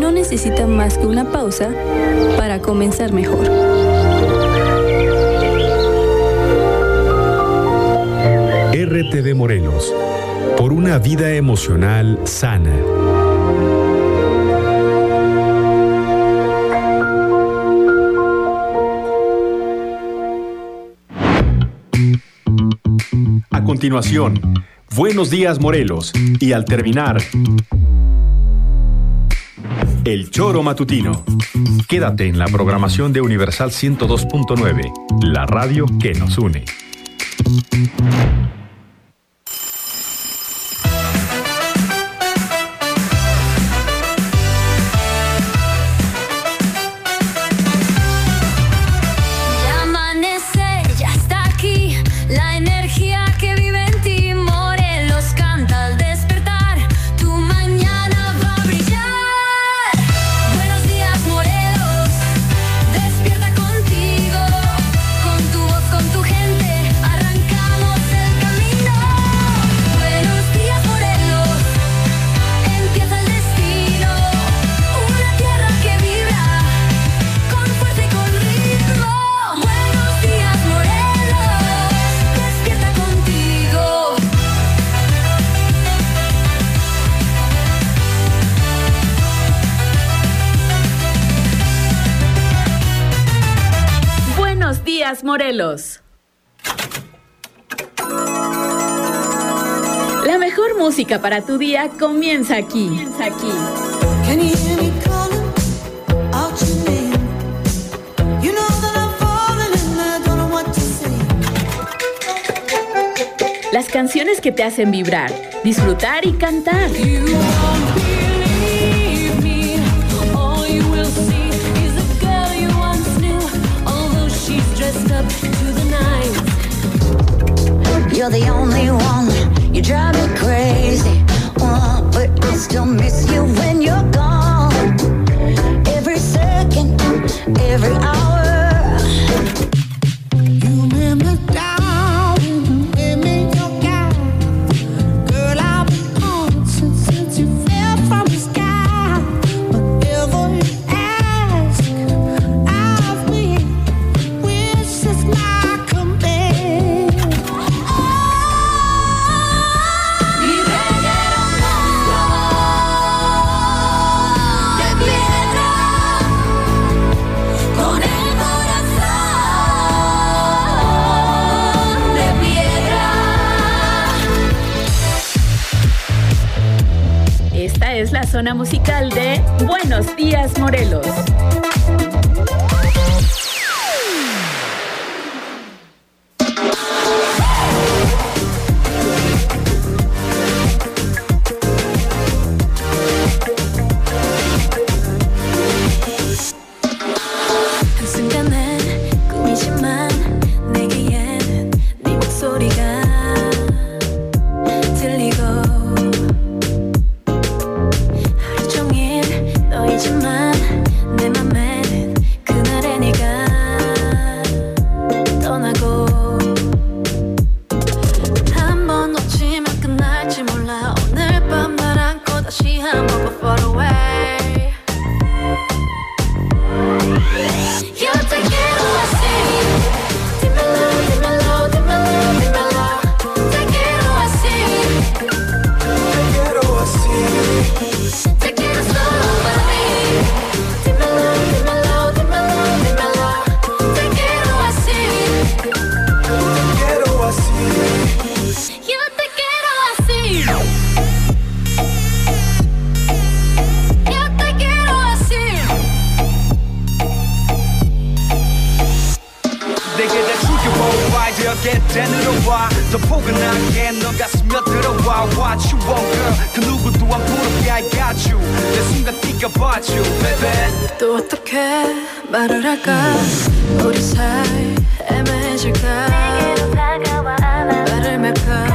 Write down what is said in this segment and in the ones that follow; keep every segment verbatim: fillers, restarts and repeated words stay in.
no necesita más que una pausa para comenzar mejor. R T V Morelos, por una vida emocional sana. A continuación, Buenos Días Morelos, y al terminar, El Choro Matutino. Quédate en la programación de Universal ciento dos punto nueve, la radio que nos une. Morelos. La mejor música para tu día comienza aquí. Comienza aquí. Las canciones que te hacen vibrar, disfrutar y cantar. You're the only one, you drive me crazy, uh, but I still miss you when you're gone. Every second, every hour. You let me down, you let me your guy. Girl, I've been on since, since you fell from the sky. Whatever you ask, I've been, wish it's not coming. Esta es la zona musical de Buenos Días Morelos. 또 어떻게 말을 할까 우리 사이 애매해질까 말을 말까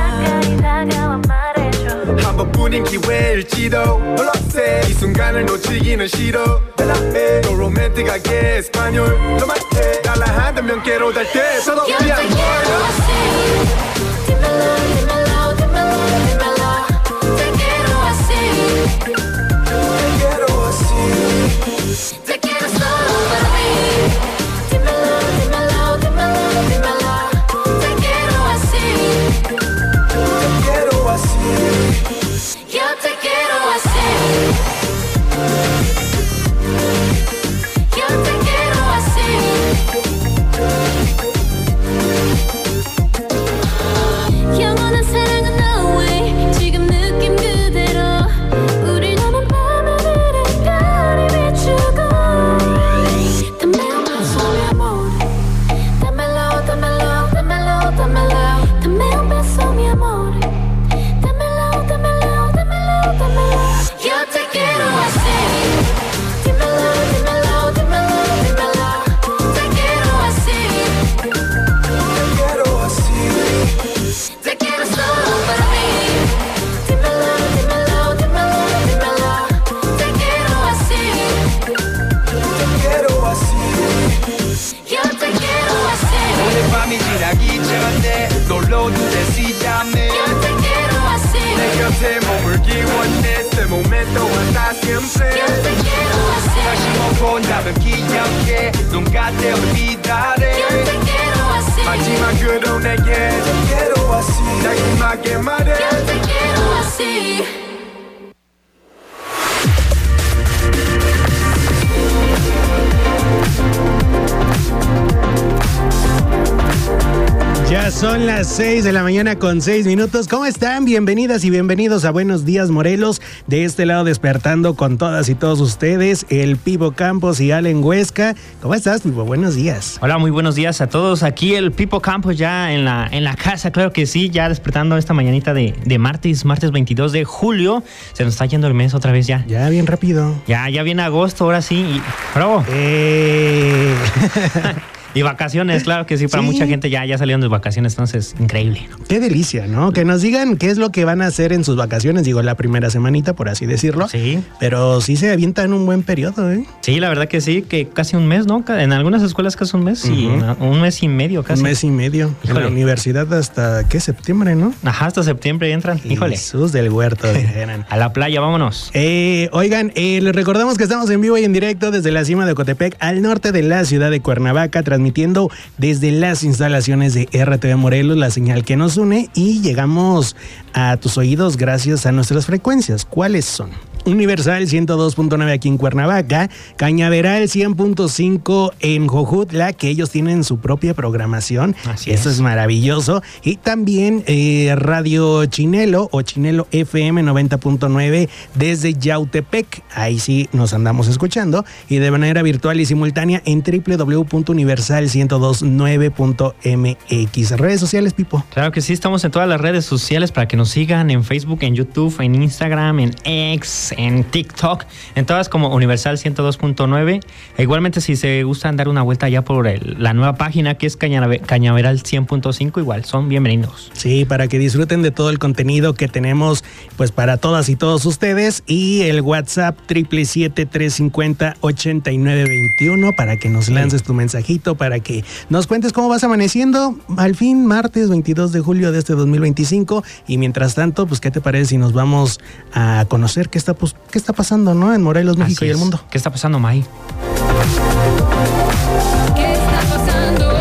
한 번뿐인 기회일지도 몰랐어 이 순간을 놓치기는 싫어 또 로맨틱하게 에스파뇰로 말해 달라 한다면 quiero darte todo mi amor dímelo dímelo dímelo dímelo te quiero así te quiero así aquí y aunque nunca te olvidaré. Yo te quiero así. 마지막 그런 내게 좀 quiero así. 나기막에 말해. Yo te quiero así. Ya son las seis de la mañana con seis minutos. ¿Cómo están? Bienvenidas y bienvenidos a Buenos Días Morelos. De este lado despertando con todas y todos ustedes, el Pipo Campos y Allen Huesca. ¿Cómo estás, Pipo? Buenos días. Hola, muy buenos días a todos. Aquí el Pipo Campos ya en la, en la casa, claro que sí, ya despertando esta mañanita de, de martes, martes veintidós de julio. Se nos está yendo el mes otra vez ya. Ya, bien rápido. Ya, ya viene agosto, ahora sí. Y, ¡bravo! Eh... Y vacaciones, claro que sí, para sí. mucha gente ya, ya salieron de vacaciones, entonces, increíble. Qué delicia, ¿no? Que nos digan qué es lo que van a hacer en sus vacaciones, digo, la primera semanita, por así decirlo. Sí. Pero sí se avientan un buen periodo, ¿eh? Sí, la verdad que sí, que casi un mes, ¿no? En algunas escuelas casi un mes, y uh-huh. un mes y medio casi. Un mes y medio. Híjole. En la universidad hasta, ¿qué? ¿Septiembre, no? Ajá, hasta septiembre entran, híjole. Jesús del huerto, dijeran. A la playa, vámonos. Eh, oigan, eh, les recordamos que estamos en vivo y en directo desde la cima de Ocotepec, al norte de la ciudad de Cuernavaca, transmitiendo desde las instalaciones de R T V Morelos, la señal que nos une, y llegamos a tus oídos gracias a nuestras frecuencias. ¿Cuáles son? Universal ciento dos punto nueve aquí en Cuernavaca, Cañaveral cien punto cinco en Jojutla, que ellos tienen su propia programación. Así Eso es. es maravilloso. Y también eh, Radio Chinelo o Chinelo F M noventa punto nueve desde Yautepec. Ahí sí nos andamos escuchando. Y de manera virtual y simultánea en doble u doble u doble u punto universal ciento dos punto nueve punto m x. Redes sociales, Pipo. Claro que sí, estamos en todas las redes sociales para que nos sigan en Facebook, en YouTube, en Instagram, en X, en TikTok, en todas como Universal ciento dos punto nueve. E igualmente, si se gustan dar una vuelta ya por el, la nueva página que es Cañaveral, Cañaveral cien punto cinco, igual son bienvenidos. Sí, para que disfruten de todo el contenido que tenemos pues para todas y todos ustedes, y el WhatsApp siete siete siete, tres cinco cero, ocho nueve dos uno para que nos lances sí. tu mensajito, para que nos cuentes cómo vas amaneciendo al fin martes veintidós de julio de este dos mil veinticinco. Y mientras tanto, pues ¿qué te parece si nos vamos a conocer qué está pues, qué está pasando, ¿no? En Morelos, México y el mundo. ¿Qué está pasando, May? ¿Qué está pasando?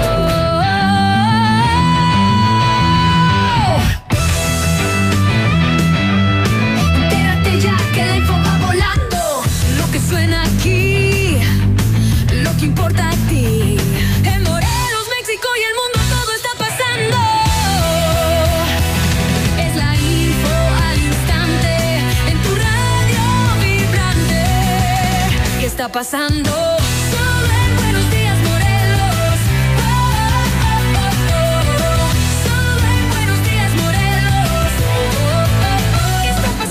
Entérate ya que la info va volando. Lo que suena aquí, lo que importa a ti. En Morelos, México y el mundo todo está pasando. Es la info al instante en tu radio vibrante. ¿Qué está pasando? Solo en Buenos Días Morelos. Oh, oh, oh, oh, oh. Solo en Buenos Días Morelos. Oh, oh, oh, oh. ¿Qué está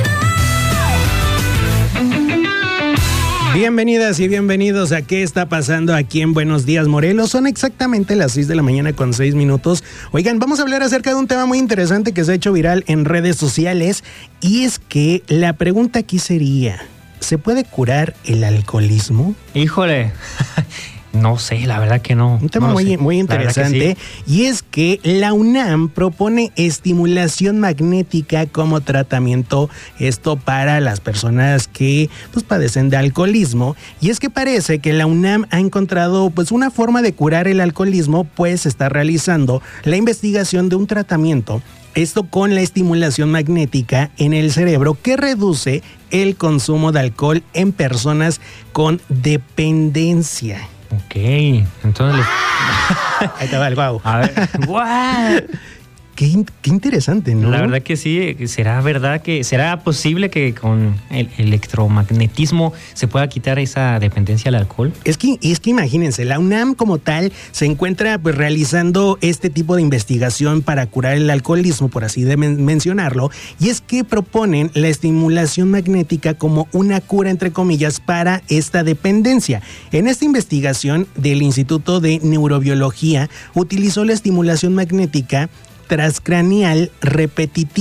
pasando? Bienvenidas y bienvenidos a ¿Qué está pasando aquí en Buenos Días Morelos? Son exactamente las seis de la mañana con seis minutos. Oigan, vamos a hablar acerca de un tema muy interesante que se ha hecho viral en redes sociales, y es que la pregunta aquí sería: ¿se puede curar el alcoholismo? Híjole, no sé, la verdad que no. Un tema no muy, sé. muy interesante, sí. Y es que la UNAM propone estimulación magnética como tratamiento, esto para las personas que pues padecen de alcoholismo. Y es que parece que la UNAM ha encontrado pues una forma de curar el alcoholismo, pues está realizando la investigación de un tratamiento, esto con la estimulación magnética en el cerebro, que reduce el consumo de alcohol en personas con dependencia. Ok, entonces... Ahí te va el guau. A ver, guau. Qué, qué interesante, ¿no? La verdad que sí. ¿Será verdad que será posible que con el electromagnetismo se pueda quitar esa dependencia al alcohol? Es que, es que imagínense, la UNAM como tal se encuentra pues realizando este tipo de investigación para curar el alcoholismo, por así de men- mencionarlo, y es que proponen la estimulación magnética como una cura, entre comillas, para esta dependencia. En esta investigación del Instituto de Neurobiología utilizó la estimulación magnética transcranial repetitiva,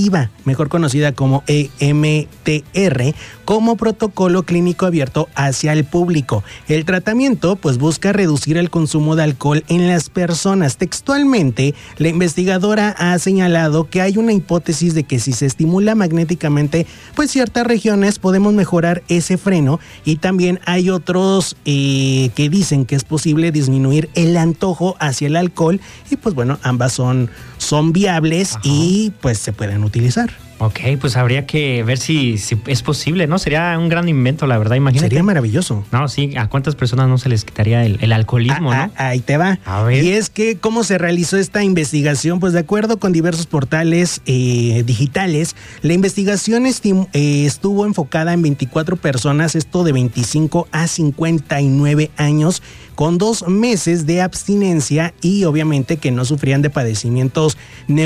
mejor conocida como E M T R, como protocolo clínico abierto hacia el público. El tratamiento pues busca reducir el consumo de alcohol en las personas. Textualmente, la investigadora ha señalado que hay una hipótesis de que si se estimula magnéticamente pues ciertas regiones podemos mejorar ese freno, y también hay otros eh, que dicen que es posible disminuir el antojo hacia el alcohol, y pues bueno, ambas son, son viables. Ajá. Y pues se pueden utilizar. Ok, pues habría que ver si, si es posible, ¿no? Sería un gran invento, la verdad, imagínate. Sería maravilloso. No, sí, ¿a cuántas personas no se les quitaría el, el alcoholismo, ah, no? Ah, ahí te va. A ver. Y es que, ¿cómo se realizó esta investigación? Pues de acuerdo con diversos portales eh, digitales, la investigación estim- eh, estuvo enfocada en veinticuatro personas, esto de veinticinco a cincuenta y nueve años, con dos meses de abstinencia y obviamente que no sufrían de padecimientos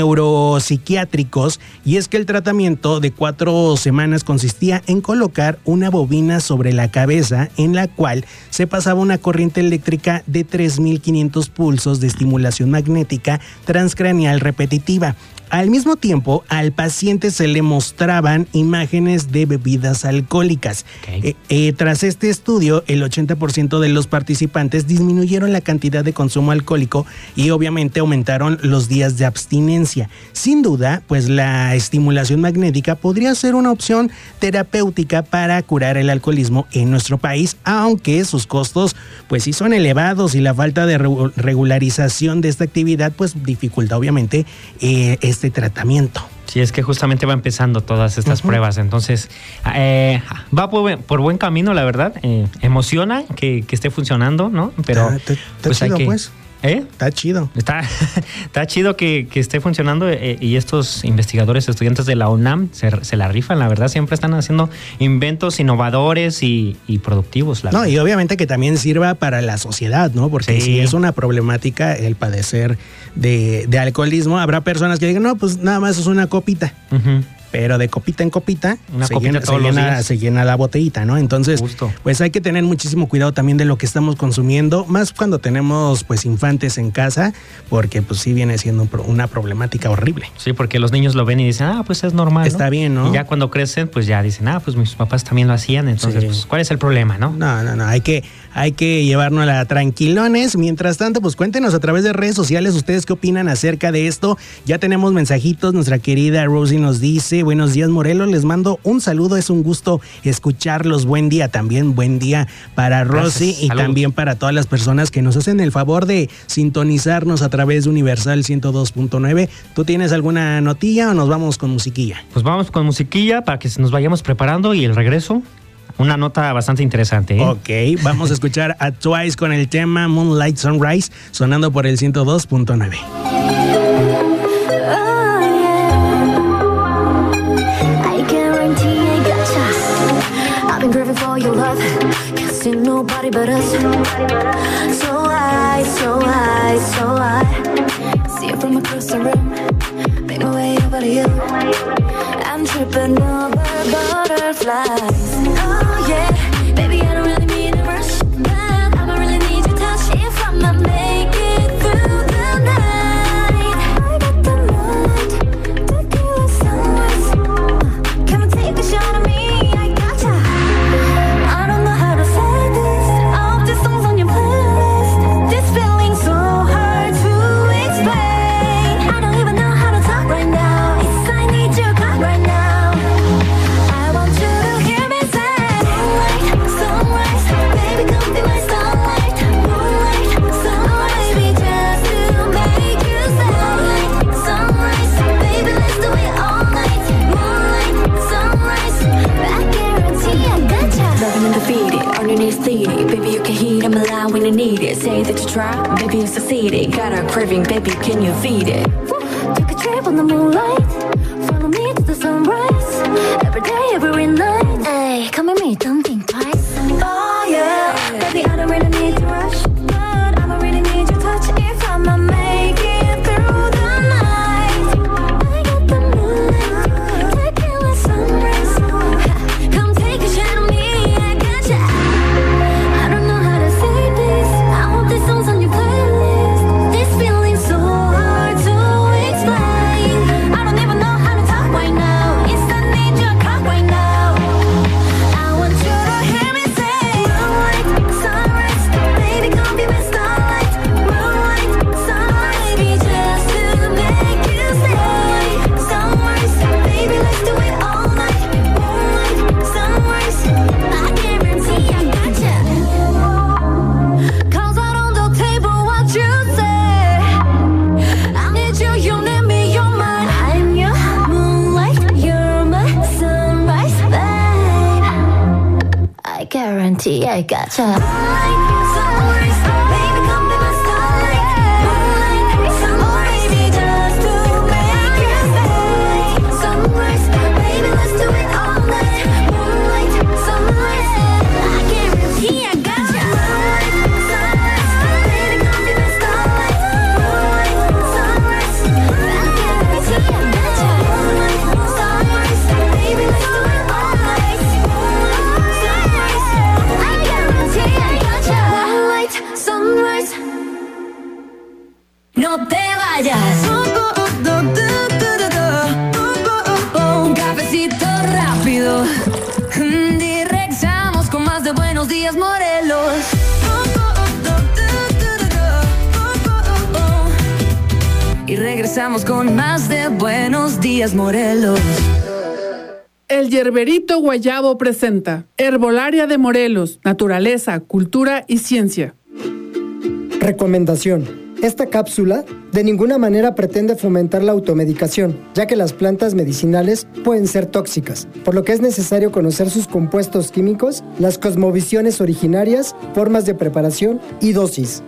neuropsiquiátricos. Y es que el tratamiento de cuatro semanas consistía en colocar una bobina sobre la cabeza en la cual se pasaba una corriente eléctrica de tres mil quinientos pulsos de estimulación magnética transcraneal repetitiva. Al mismo tiempo, al paciente se le mostraban imágenes de bebidas alcohólicas. Okay. Eh, eh, tras este estudio, el ochenta por ciento de los participantes disminuyeron la cantidad de consumo alcohólico y obviamente aumentaron los días de abstinencia. Sin duda, pues la estimulación magnética podría ser una opción terapéutica para curar el alcoholismo en nuestro país, aunque sus costos pues sí son elevados y la falta de re- regularización de esta actividad pues dificulta obviamente eh, este tratamiento. Sí, es que justamente va empezando todas estas uh-huh. pruebas, entonces eh, va por, por buen camino, la verdad. Eh, emociona que, que esté funcionando, ¿no? Pero ah, te, te pues chido, hay que... pues. ¿Eh? Está chido. Está, está chido que, que esté funcionando eh, y estos investigadores, estudiantes de la UNAM se, se la rifan, la verdad. Siempre están haciendo inventos innovadores y, y productivos. La no, verdad. Y obviamente que también sirva para la sociedad, ¿no? Porque sí. si es una problemática el padecer de, de alcoholismo, habrá personas que digan, no, pues nada más es una copita. Uh-huh. Pero de copita en copita, una se, copita llena, todos se, los llena, días. se llena la botellita, ¿no? Entonces, Justo. pues hay que tener muchísimo cuidado también de lo que estamos consumiendo, más cuando tenemos pues infantes en casa, porque pues sí viene siendo una problemática horrible. Sí, porque los niños lo ven y dicen, ah, pues es normal, ¿no? Está bien, ¿no? Y ya cuando crecen, pues ya dicen, ah, pues mis papás también lo hacían, entonces, sí. pues, ¿cuál es el problema, no? No, no, no, hay que, hay que llevarnos a tranquilones. Mientras tanto, pues cuéntenos a través de redes sociales ustedes qué opinan acerca de esto. Ya tenemos mensajitos, nuestra querida Rosie nos dice, buenos días, Morelos, les mando un saludo, es un gusto escucharlos, buen día también, buen día para Rosy y Salud. También para todas las personas que nos hacen el favor de sintonizarnos a través de Universal ciento dos punto nueve. ¿Tú tienes alguna notilla o nos vamos con musiquilla? Pues vamos con musiquilla para que nos vayamos preparando y el regreso. Una nota bastante interesante, ¿eh? Ok, vamos a escuchar a Twice con el tema Moonlight Sunrise, sonando por el ciento dos punto nueve. Craving for your love, can't see nobody but us. So high, so high, so high. See it from across the room, make my way over to you. I'm tripping over butterflies. Oh yeah, baby I don't really mean to rush, but I don't really need your touch if I'ma make it through the night. I got the moonlight, tequila sunrise. Come and take a shot of me. Baby, you can heat, I'm alive when you need it. Say that you try, baby, you succeeded. Got a craving, baby, can you feed it? Take a trip on the moonlight, follow me to the sunrise. Every day, every night. Hey, come with me, don't think twice. Oh yeah, baby, I don't really need to rush, but I'ma really need your touch if I'ma make it through the night. I got the moonlight, tequila sunrise. Come take a shot of me, I got ya. Right now guarantee I gotcha. Moonlight, sunrise, baby, come be my starlight. Moonlight, sunrise, baby, just to make you stay. Sunrise, baby, let's do it all night. Moonlight, sunrise, I guarantee I gotcha. Moonlight, sunrise, baby, come be my starlight. Moonlight, sunrise, I guarantee I gotcha. Moonlight, sunrise, baby, let's do it all night. Sunrise, I guarantee I gotcha. Moonlight, sunrise, no te vayas. Un cafecito rápido. Y regresamos con más de Buenos Días, Morelos. Y regresamos con más de Buenos Días, Morelos. El Yerberito Guayabo presenta Herbolaria de Morelos, Naturaleza, Cultura y Ciencia. Recomendación. Esta cápsula de ninguna manera pretende fomentar la automedicación, ya que las plantas medicinales pueden ser tóxicas, por lo que es necesario conocer sus compuestos químicos, las cosmovisiones originarias, formas de preparación y dosis.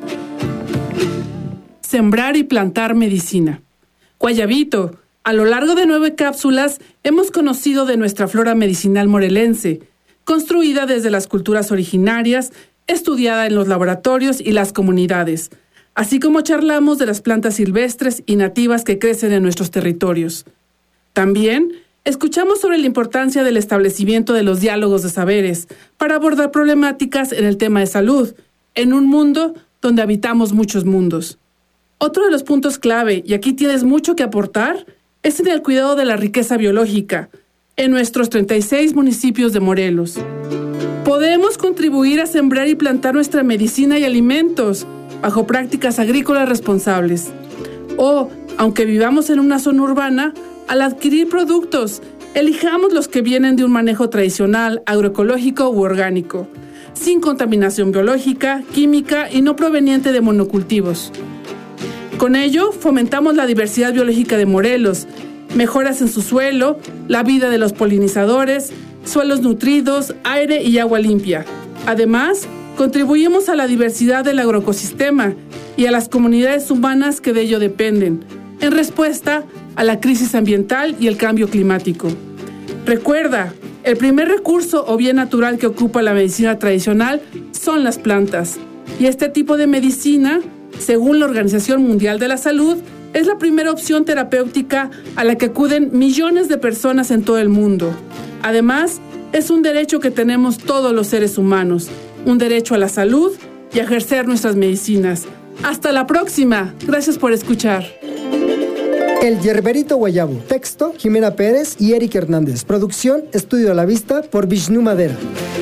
Sembrar y plantar medicina. Guayabito, a lo largo de nueve cápsulas hemos conocido de nuestra flora medicinal morelense, construida desde las culturas originarias, estudiada en los laboratorios y las comunidades, así como charlamos de las plantas silvestres y nativas que crecen en nuestros territorios. También escuchamos sobre la importancia del establecimiento de los diálogos de saberes para abordar problemáticas en el tema de salud, en un mundo donde habitamos muchos mundos. Otro de los puntos clave, y aquí tienes mucho que aportar, es en el cuidado de la riqueza biológica, en nuestros treinta y seis municipios de Morelos. Podemos contribuir a sembrar y plantar nuestra medicina y alimentos, bajo prácticas agrícolas responsables. O, aunque vivamos en una zona urbana, al adquirir productos, elijamos los que vienen de un manejo tradicional, agroecológico u orgánico, sin contaminación biológica, química y no proveniente de monocultivos. Con ello, fomentamos la diversidad biológica de Morelos, mejoras en su suelo, la vida de los polinizadores, suelos nutridos, aire y agua limpia. Además, contribuimos a la diversidad del agroecosistema y a las comunidades humanas que de ello dependen, en respuesta a la crisis ambiental y el cambio climático. Recuerda, el primer recurso o bien natural que ocupa la medicina tradicional son las plantas, y este tipo de medicina, según la Organización Mundial de la Salud, es la primera opción terapéutica a la que acuden millones de personas en todo el mundo. Además, es un derecho que tenemos todos los seres humanos, un derecho a la salud y a ejercer nuestras medicinas. Hasta la próxima. Gracias por escuchar. El Yerberito Guayabo. Texto, Jimena Pérez y Eric Hernández. Producción, Estudio a la Vista por Vishnu Madera.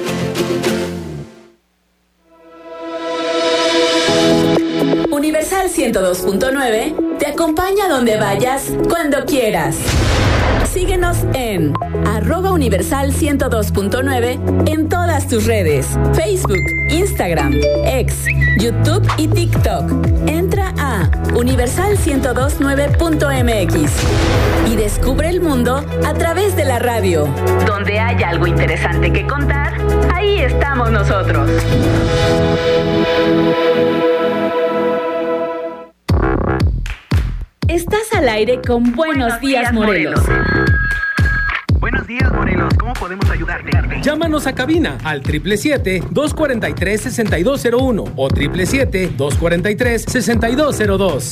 Universal ciento dos punto nueve te acompaña donde vayas, cuando quieras. Síguenos en arroba universal ciento dos punto nueve en todas tus redes, Facebook, Instagram, X, YouTube y TikTok. Entra a universal ciento dos punto nueve punto m x y descubre el mundo a través de la radio. Donde haya algo interesante que contar, ahí estamos nosotros. Estás al aire con Buenos, Buenos Días, días Morelos. Morelos. Buenos días, Morelos. ¿Cómo podemos ayudarte? Llámanos a cabina al siete siete siete, dos cuatro tres, seis dos cero uno o siete siete siete, dos cuatro tres, seis dos cero dos.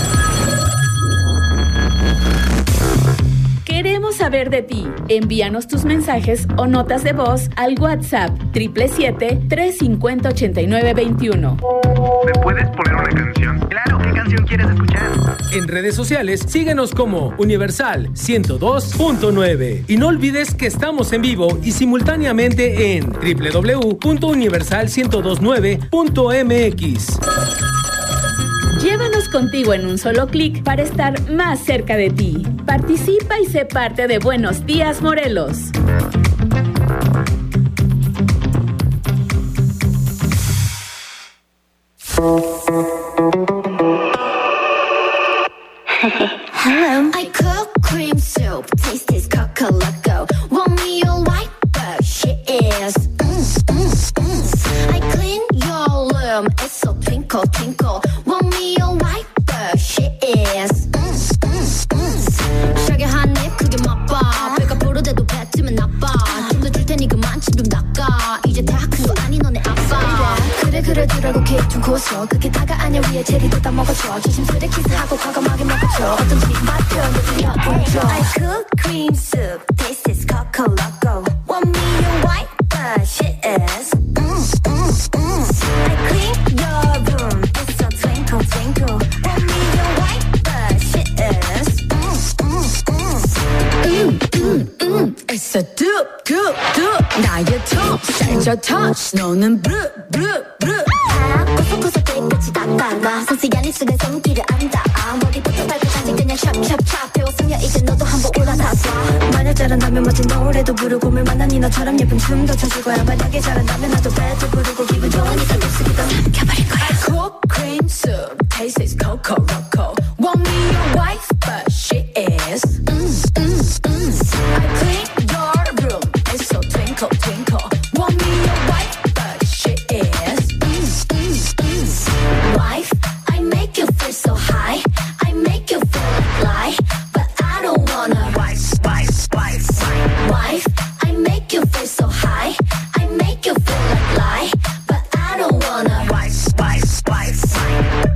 Queremos saber de ti. Envíanos tus mensajes o notas de voz al WhatsApp siete siete siete, tres cinco cero, ocho nueve dos uno. ¿Me puedes poner una canción? Claro, ¿qué canción quieres escuchar? En redes sociales, síguenos como Universal ciento dos punto nueve. Y no olvides que estamos en vivo y simultáneamente en doble u doble u doble u punto universal ciento veintinueve punto m x. Llévanos contigo en un solo clic para estar más cerca de ti. Participa y sé parte de Buenos Días, Morelos. Hello. I cook cream soup, taste is coca-loco. Want me your white, but she is. Mm, mm. I clean your room, it's so twinkle twinkle. Want me a wiper, she is. 샤게 한 입 크게 맛봐. 배가 부르대도 뱉으면 나빠. 좀 더 줄 테니 그만 침 좀 닦아. 이제 다 큰 거 아니 너네 아빠. 그래 그래 두라고 케이크 좀 고소. 그게 다가 아니야 위에 체리도 다 먹어줘. 조심스레 키스하고 과감하게 먹어줘. 어떤지 맛 표현도 들려보여줘. I cook cream soup, this is Coco Loco. Want me a wiper, she is. I clean your room, it's so twinkle twinkle. Want me a wiper, she is. Mm, mm, mm. It's a doop doop doop. 나의 톱, 살짝 touch. 너는 blue blue blue. 아, 고소고소 깨끗이 닦아놔. 성스얀 입술에 손길을 안 닿아. 머리부터 발끝까지 그냥 샵샵샵. 배웠으면 이제 너도 한번 올라타봐. 만약 잘한다면 멋진 노래도 부르고 물 만난 니 너처럼 예쁜 춤도 춰줄 거야. 만약에 잘한다면 나도 배도 부르고 기분 좋으니까 립스틱도 삼켜버릴 거야. I cook cream soup, taste is Coco Loco. Want me a wife, but she is. Mm, mm, mm. I clean your room, it's so twinkle twinkle. Want me a wife, but she is. Mm, mm, mm. Wife, I make you feel so high. I make you feel like lie, but I don't wanna. Wife, wife, wife, wife. Wife, I make you feel so high. I make you feel like lie, but I don't wanna. Wife, wife, wife, wife.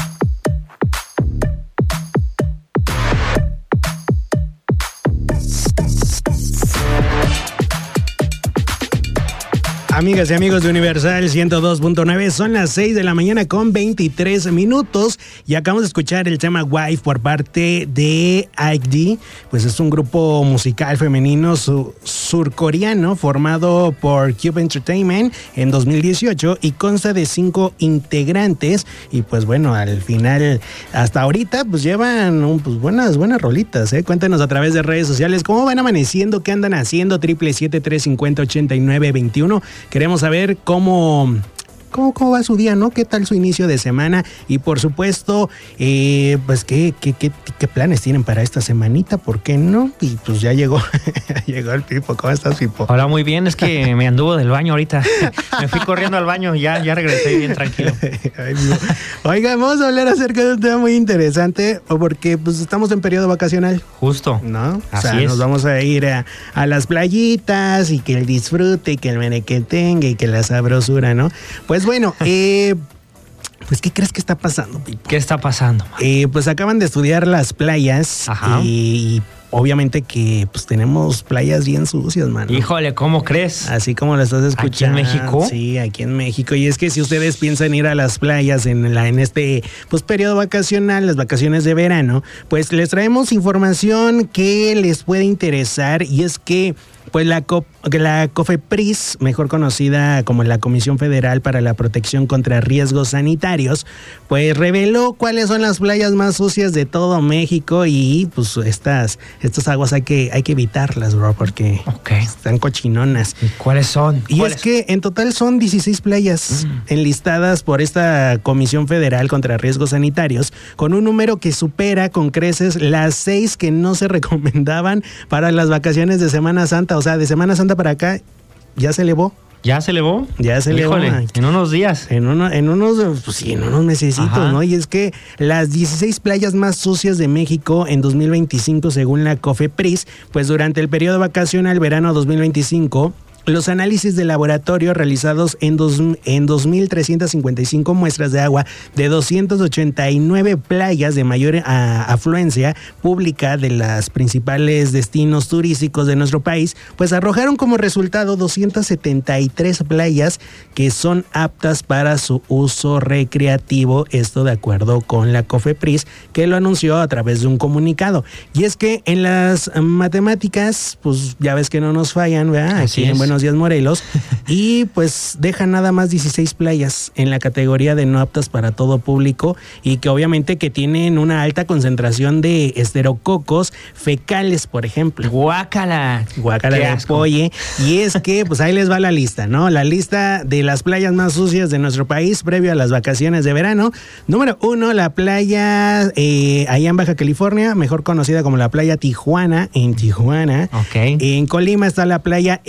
Amigas y amigos de Universal ciento dos punto nueve, son las seis de la mañana con veintitrés minutos y acabamos de escuchar el tema Wife por parte de I D. Pues es un grupo musical femenino su- surcoreano formado por Cube Entertainment en dos mil dieciocho y consta de cinco integrantes y pues bueno, al final hasta ahorita pues llevan un, pues buenas buenas rolitas, ¿eh? Cuéntanos a través de redes sociales cómo van amaneciendo, qué andan haciendo, triple siete tres cincuenta ochenta y nueve veintiuno. Queremos saber cómo, cómo, cómo va su día, ¿no? ¿Qué tal su inicio de semana? Y por supuesto, eh, pues, ¿qué, qué, qué, qué planes tienen para esta semanita? ¿Por qué no? Y pues ya llegó, llegó el Pipo. ¿Cómo estás, Pipo? Hola, muy bien. Es que me anduvo del baño ahorita. Me fui corriendo al baño y ya, ya regresé bien tranquilo. Ay, oiga, vamos a hablar acerca de un tema muy interesante porque pues estamos en periodo vacacional. Justo. ¿No? Así o sea, es. nos vamos a ir a, a las playitas y que el disfrute y que el merequetengue y que la sabrosura, ¿no? Pues bueno, eh... pues, ¿qué crees que está pasando, Pipo? ¿Qué está pasando? Eh, pues acaban de estudiar las playas. Ajá. Y obviamente que pues tenemos playas bien sucias, mano. Híjole, ¿cómo crees? Así como lo estás escuchando. ¿Aquí en México? Sí, aquí en México. Y es que si ustedes piensan ir a las playas en la en este pues periodo vacacional, las vacaciones de verano, pues les traemos información que les puede interesar. Y es que pues la, Co- la COFEPRIS, mejor conocida como la Comisión Federal para la Protección contra Riesgos Sanitarios, pues reveló cuáles son las playas más sucias de todo México y pues estas, estas aguas hay que, hay que evitarlas, bro, porque okay. están cochinonas. ¿Y cuáles son? Y ¿Cuáles? es que en total son dieciséis playas mm. enlistadas por esta Comisión Federal contra Riesgos Sanitarios, con un número que supera con creces las seis que no se recomendaban para las vacaciones de Semana Santa. O sea, de Semana Santa para acá ya se elevó. ¿Ya se elevó? Ya se elevó. Híjole, en unos días. En, uno, en unos, pues sí, en unos mesecitos, Ajá. ¿no? Y es que las dieciséis playas más sucias de México en dos mil veinticinco, según la COFEPRIS, pues durante el periodo vacacional verano dos mil veinticinco, los análisis de laboratorio realizados en, dos, en dos mil trescientas cincuenta y cinco muestras de agua de doscientas ochenta y nueve playas de mayor a, afluencia pública de los principales destinos turísticos de nuestro país, pues arrojaron como resultado doscientas setenta y tres playas que son aptas para su uso recreativo. Esto de acuerdo con la COFEPRIS, que lo anunció a través de un comunicado. Y es que en las matemáticas, pues ya ves que no nos fallan, ¿verdad? Aquí en Buenos Días, Morelos, y pues dejan nada más dieciséis playas en la categoría de no aptas para todo público y que obviamente que tienen una alta concentración de esterococos fecales, por ejemplo. Guácala. Guácala de polle. Y es que, pues ahí les va la lista, ¿no? La lista de las playas más sucias de nuestro país previo a las vacaciones de verano. Número uno, la playa eh, allá en Baja California, mejor conocida como la playa Tijuana, en Tijuana. Ok. En Colima está la playa El Real,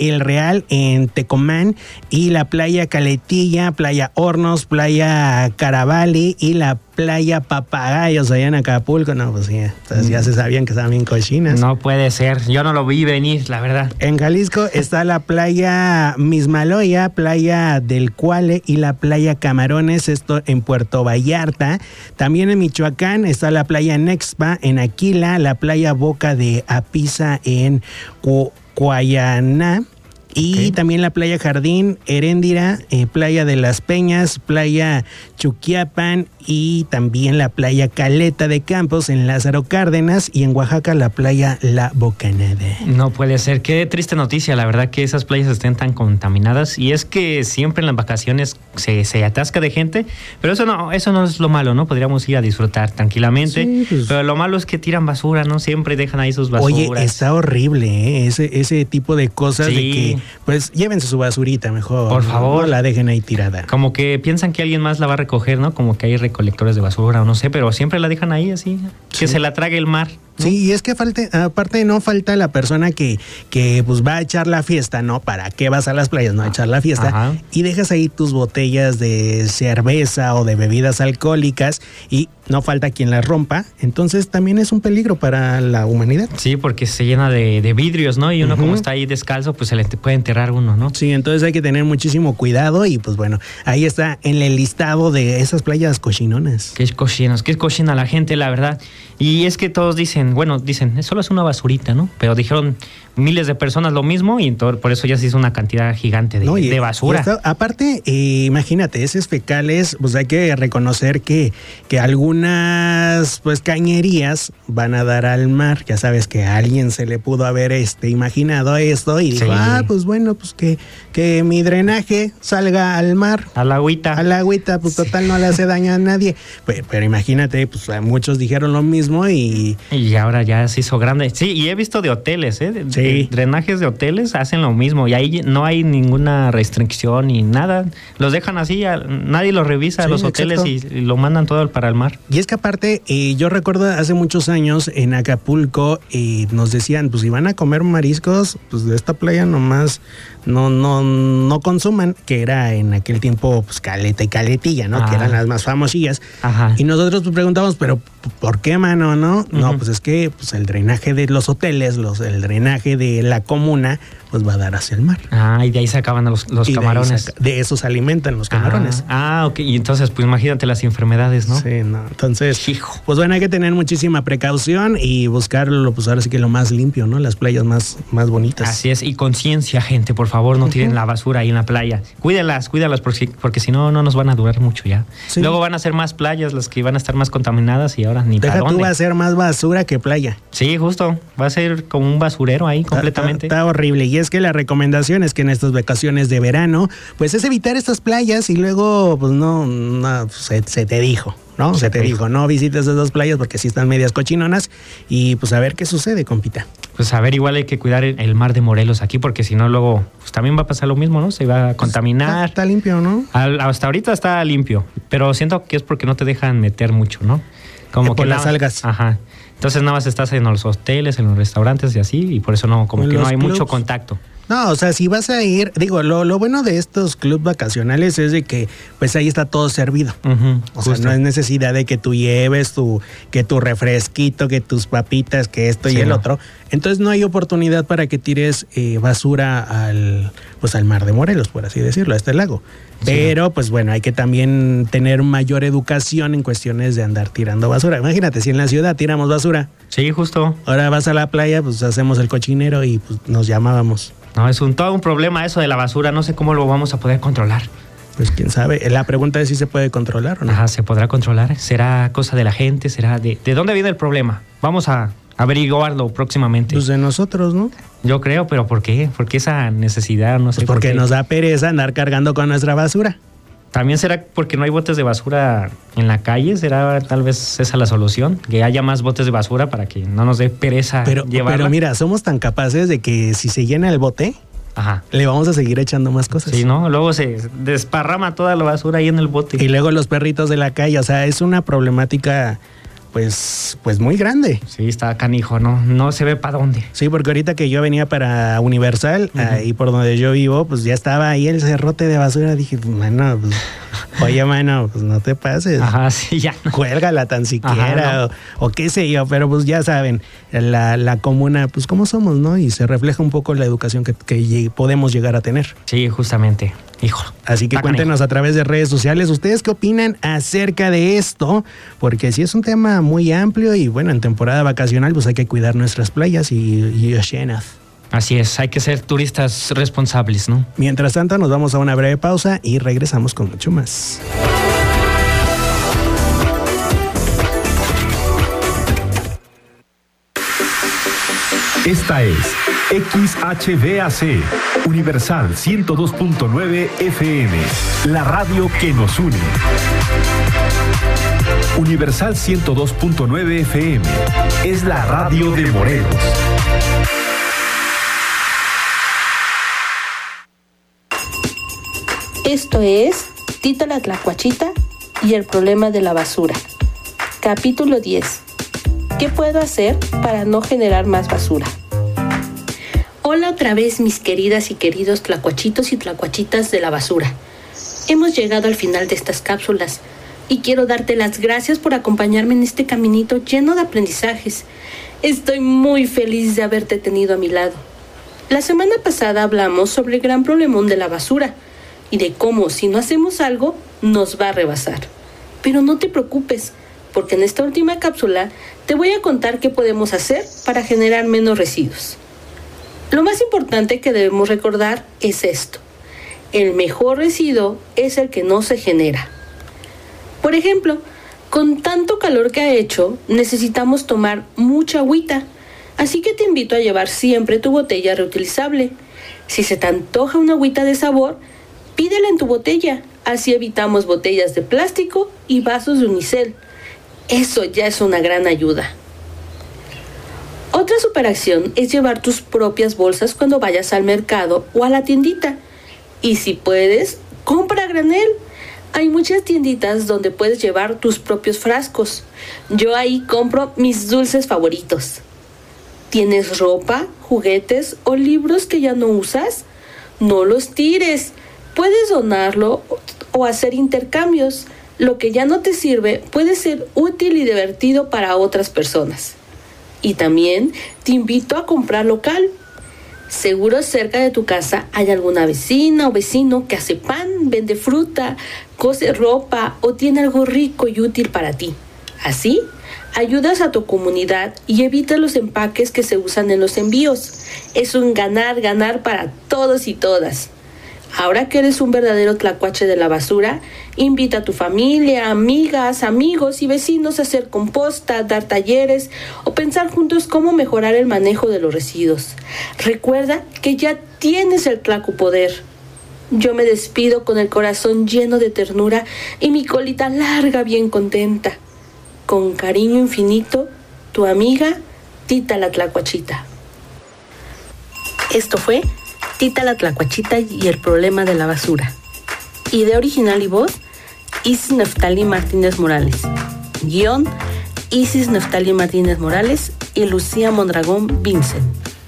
igual en Tecomán y la playa Caletilla, playa Hornos, playa Caravali y la playa Papagayos allá en Acapulco. No, pues sí, entonces ya se sabían que estaban bien cochinas. No puede ser, yo no lo vi venir, la verdad. En Jalisco está la playa Mismaloya, playa del Cuale y la playa Camarones, esto en Puerto Vallarta. También en Michoacán está la playa Nexpa en Aquila, la playa Boca de Apiza en Cu- Cuayaná. Y okay. también la playa Jardín, Heréndira, eh, playa de las Peñas, playa Chuquiapan y también la playa Caleta de Campos en Lázaro Cárdenas y en Oaxaca la playa La Bocanada. No puede ser, qué triste noticia, la verdad que esas playas estén tan contaminadas y es que siempre en las vacaciones se, se atasca de gente, pero eso no, eso no es lo malo, ¿no? Podríamos ir a disfrutar tranquilamente, sí, pues, pero lo malo es que tiran basura, ¿no? Siempre dejan ahí sus basuras. Oye, está horrible, ¿eh? Ese, ese tipo de cosas sí. de que pues llévense su basurita mejor. Por favor. No la dejen ahí tirada. Como que piensan que alguien más la va a recoger, ¿no? Como que hay recolectores de basura o no sé, pero siempre la dejan ahí así, que sí. se la trague el mar. ¿no? Sí, y es que falte, aparte no falta la persona que, que pues va a echar la fiesta, ¿no? ¿Para qué vas a las playas? No, a echar la fiesta. Ajá. Y dejas ahí tus botellas de cerveza o de bebidas alcohólicas y no falta quien las rompa. Entonces también es un peligro para la humanidad. Sí, porque se llena de, de vidrios, ¿no? Y uno uh-huh. como está ahí descalzo, pues se le puede enterrar uno, ¿no? Sí, entonces hay que tener muchísimo cuidado y pues bueno, ahí está en el listado de esas playas cochinonas. Qué cochinos, qué cochina la gente, la verdad. Y es que todos dicen, bueno, dicen, solo es una basurita, ¿no? Pero dijeron miles de personas lo mismo y todo, por eso ya se hizo una cantidad gigante de, no, y, de basura. Está, aparte, eh, imagínate, esos fecales, pues hay que reconocer que, que algunas pues cañerías van a dar al mar. Ya sabes que a alguien se le pudo haber este, imaginado esto y dijo, sí. ah, pues bueno, pues que, que mi drenaje salga al mar. A la agüita. A la agüita, pues sí. total no le hace daño a nadie. Pero, pero imagínate, pues muchos dijeron lo mismo y... Y ahora ya se hizo grande. Sí, y he visto de hoteles, ¿eh? De, sí. de drenajes de hoteles hacen lo mismo y ahí no hay ninguna restricción ni nada. Los dejan así, a, nadie los revisa a sí, los hoteles y, y lo mandan todo para el mar. Y es que aparte, eh, yo recuerdo hace muchos años en Acapulco eh, nos decían, pues si van a comer mariscos, pues de esta playa nomás no, no, no consuman, que era en aquel tiempo pues Caleta y Caletilla, ¿no? Ah. Que eran las más famosillas. Ajá. Y nosotros pues, preguntamos, pero ¿por qué, mano, no? Uh-huh. No, pues es que pues, el drenaje de los hoteles, los, el drenaje de la comuna, pues va a dar hacia el mar. Ah, y de ahí se acaban los, los y camarones. De, de eso se alimentan los camarones. Ah, ah, ok. Y entonces, pues imagínate las enfermedades, ¿no? Sí, no. Entonces, hijo. Pues bueno, hay que tener muchísima precaución y buscarlo, pues ahora sí que lo más limpio, ¿no? Las playas más, más bonitas. Así es. Y conciencia, gente, por favor, no tiren uh-huh. la basura ahí en la playa. Cuídenlas, cuídenlas, porque, porque si no, no nos van a durar mucho ya. Sí. Luego van a ser más playas las que van a estar más contaminadas y ahora ni para dónde. Tú va a ser más basura que playa. Sí, justo. Va a ser como un basurero ahí completamente. Está, está, está horrible. Y es que la recomendación es que en estas vacaciones de verano, pues es evitar estas playas y luego, pues no, no se, se te dijo, ¿no? Se, se te dijo, dijo, no visites esas playas porque sí están medias cochinonas y pues a ver qué sucede, compita. Pues a ver, igual hay que cuidar el, el mar de Morelos aquí porque si no luego pues también va a pasar lo mismo, ¿no? Se va a contaminar. Está, está limpio, ¿no? Al, hasta ahorita está limpio, pero siento que es porque no te dejan meter mucho, ¿no? Como eh, por que las nada, algas. Ajá. Entonces nada más estás en los hoteles, en los restaurantes y así y por eso no, como en que no hay clubs. Mucho contacto. No, o sea, si vas a ir, digo, lo, lo bueno de estos clubs vacacionales es de que pues ahí está todo servido. Uh-huh, o sea, no es necesidad de que tú lleves tu, que tu refresquito, que tus papitas, que esto sí, y el no. otro. Entonces no hay oportunidad para que tires eh, basura al, pues al mar de Morelos, por así decirlo, a este lago. Sí. Pero, pues bueno, hay que también tener mayor educación en cuestiones de andar tirando basura. Imagínate, si en la ciudad tiramos basura. Sí, justo. Ahora vas a la playa, pues hacemos el cochinero y pues nos llamábamos. No, es un todo un problema eso de la basura. No sé cómo lo vamos a poder controlar. Pues quién sabe. La pregunta es si se puede controlar o no. Ajá, ¿se podrá controlar? ¿Será cosa de la gente? ¿Será de, de dónde viene el problema? Vamos a averiguarlo próximamente. Pues de nosotros, ¿no? Yo creo, pero ¿por qué? ¿Por qué esa necesidad? No sé. Pues porque por qué. Nos da pereza andar cargando con nuestra basura. ¿También será porque no hay botes de basura en la calle? ¿Será tal vez esa la solución? Que haya más botes de basura para que no nos dé pereza pero, llevarla. Pero mira, somos tan capaces de que si se llena el bote, ajá, le vamos a seguir echando más cosas. Sí, ¿no? Luego se desparrama toda la basura ahí en el bote. Y luego los perritos de la calle, o sea, es una problemática pues, pues muy grande. Sí, está canijo, ¿no? No se ve para dónde. Sí, porque ahorita que yo venía para Universal, uh-huh. ahí por donde yo vivo, pues ya estaba ahí el cerrote de basura. Dije, mano, pues, oye, mano, pues no te pases. Ajá, sí, ya. Cuélgala tan siquiera, Ajá, no. o, o qué sé yo, pero pues ya saben, la, la comuna, pues cómo somos, ¿no? Y se refleja un poco la educación que, que podemos llegar a tener. Sí, justamente. Hijo. Así que cuéntenos a través de redes sociales, ¿ustedes qué opinan acerca de esto? Porque sí es un tema muy amplio y bueno, en temporada vacacional pues hay que cuidar nuestras playas y, y oceanos. Así es, hay que ser turistas responsables, ¿no? Mientras tanto, nos vamos a una breve pausa y regresamos con mucho más. Esta es X H B A C, Universal ciento dos punto nueve F M, la radio que nos une. Universal ciento dos punto nueve F M es la radio de Morelos. Esto es Tita la Tlacuachita y el problema de la basura. Capítulo diez. ¿Qué puedo hacer para no generar más basura? Hola otra vez, mis queridas y queridos tlacuachitos y tlacuachitas de la basura. Hemos llegado al final de estas cápsulas y quiero darte las gracias por acompañarme en este caminito lleno de aprendizajes. Estoy muy feliz de haberte tenido a mi lado. La semana pasada hablamos sobre el gran problemón de la basura y de cómo, si no hacemos algo, nos va a rebasar. Pero no te preocupes, porque en esta última cápsula te voy a contar qué podemos hacer para generar menos residuos. Lo más importante que debemos recordar es esto: el mejor residuo es el que no se genera. Por ejemplo, con tanto calor que ha hecho, necesitamos tomar mucha agüita, así que te invito a llevar siempre tu botella reutilizable. Si se te antoja una agüita de sabor, pídela en tu botella, así evitamos botellas de plástico y vasos de unicel. Eso ya es una gran ayuda. Otra superacción es llevar tus propias bolsas cuando vayas al mercado o a la tiendita. Y si puedes, compra a granel. Hay muchas tienditas donde puedes llevar tus propios frascos. Yo ahí compro mis dulces favoritos. ¿Tienes ropa, juguetes o libros que ya no usas? No los tires. Puedes donarlo o hacer intercambios. Lo que ya no te sirve puede ser útil y divertido para otras personas. Y también te invito a comprar local. Seguro cerca de tu casa hay alguna vecina o vecino que hace pan, vende fruta, cose ropa o tiene algo rico y útil para ti. Así, ayudas a tu comunidad y evitas los empaques que se usan en los envíos. Es un ganar, ganar para todos y todas. Ahora que eres un verdadero tlacuache de la basura, invita a tu familia, amigas, amigos y vecinos a hacer composta, dar talleres o pensar juntos cómo mejorar el manejo de los residuos. Recuerda que ya tienes el tlacupoder. Yo me despido con el corazón lleno de ternura y mi colita larga bien contenta. Con cariño infinito, tu amiga Tita la Tlacuachita. Esto fue Tita la Tlacuachita y el problema de la basura. Idea original y voz, Isis Neftali Martínez Morales. Guión, Isis Neftali Martínez Morales y Lucía Mondragón Vincent.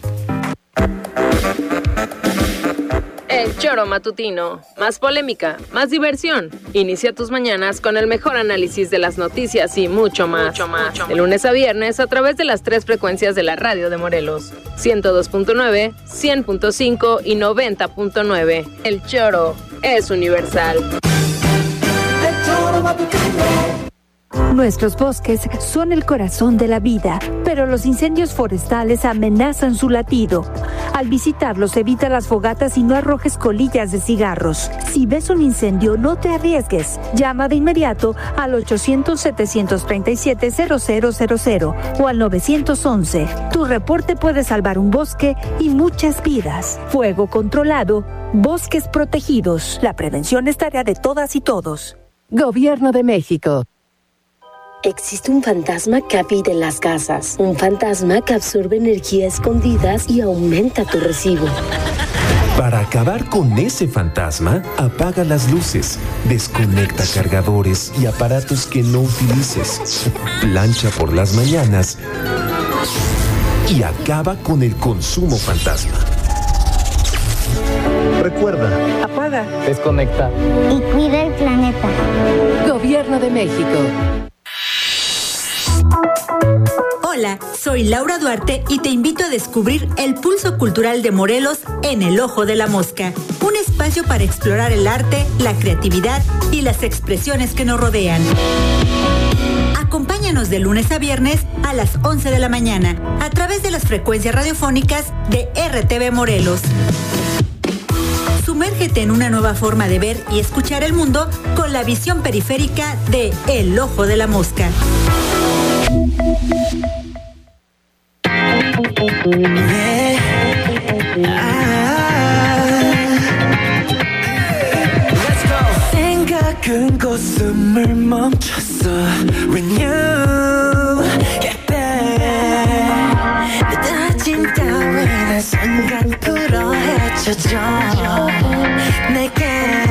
El Choro Matutino. Más polémica, más diversión. Inicia tus mañanas con el mejor análisis de las noticias y mucho más. Mucho más. De lunes a viernes a través de las tres frecuencias de la radio de Morelos. ciento dos punto nueve, cien punto cinco y noventa punto nueve. El Choro es universal. El Choro Matutino. Nuestros bosques son el corazón de la vida, pero los incendios forestales amenazan su latido. Al visitarlos, evita las fogatas y no arrojes colillas de cigarros. Si ves un incendio, no te arriesgues. Llama de inmediato al ochocientos, setecientos treinta y siete, cero cero cero cero o al nueve once. Tu reporte puede salvar un bosque y muchas vidas. Fuego controlado, bosques protegidos. La prevención es tarea de todas y todos. Gobierno de México. Existe un fantasma que habita en las casas. Un fantasma que absorbe energía escondidas y aumenta tu recibo. Para acabar con ese fantasma, apaga las luces, desconecta cargadores y aparatos que no utilices, plancha por las mañanas y acaba con el consumo fantasma. Recuerda, Apaga, desconecta y cuida el planeta. Gobierno de México. Hola, soy Laura Duarte y te invito a descubrir el pulso cultural de Morelos en El Ojo de la Mosca, un espacio para explorar el arte, la creatividad y las expresiones que nos rodean. Acompáñanos de lunes a viernes a las once de la mañana a través de las frecuencias radiofónicas de R T V Morelos. Sumérgete en una nueva forma de ver y escuchar el mundo con la visión periférica de El Ojo de la Mosca. 네. 아. Let's go. 생각은 고숨을 멈췄어 When you get back 내 다짐 따위는 순간 불어헤쳐져 내게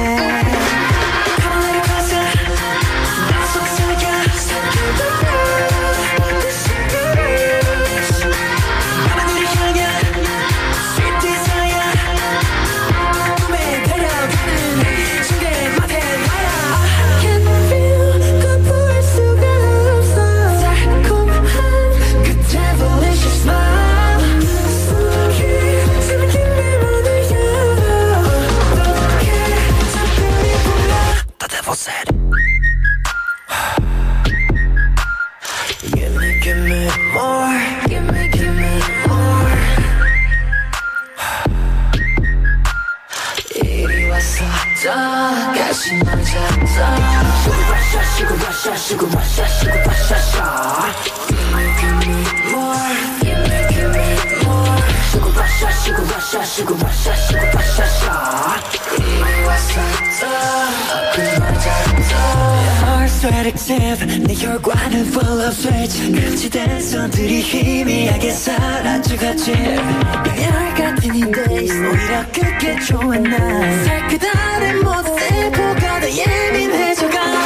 내 혈관은 full of switch 금지된 손들이 희미하게 사라져가지 열 같은 이 days 오히려 그게 좋아 난 살그다른 모든 세포가 더 예민해져가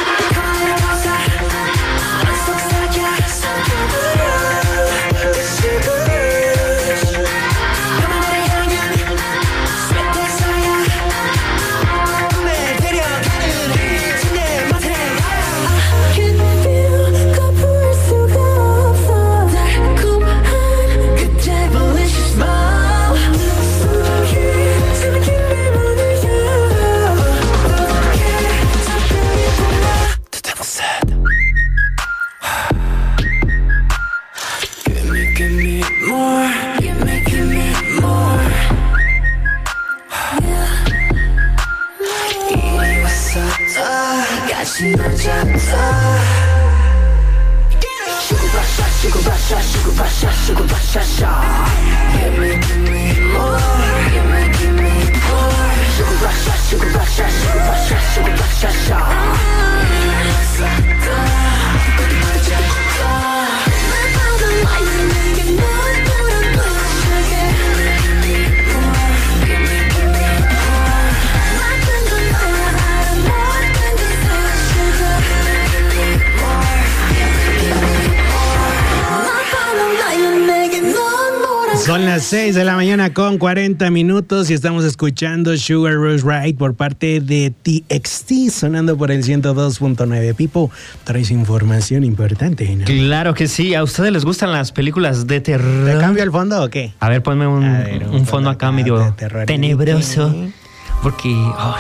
Son las seis de la mañana con cuarenta minutos y estamos escuchando Sugar Rush Ride por parte de T X T sonando por el ciento dos punto nueve. Pipo, traes información importante, ¿no? Claro que sí. ¿A ustedes les gustan las películas de terror? ¿Te cambio el fondo o qué? A ver, ponme un, A ver, un un fondo fondo acá acá medio de terror. tenebroso. Porque... Oh,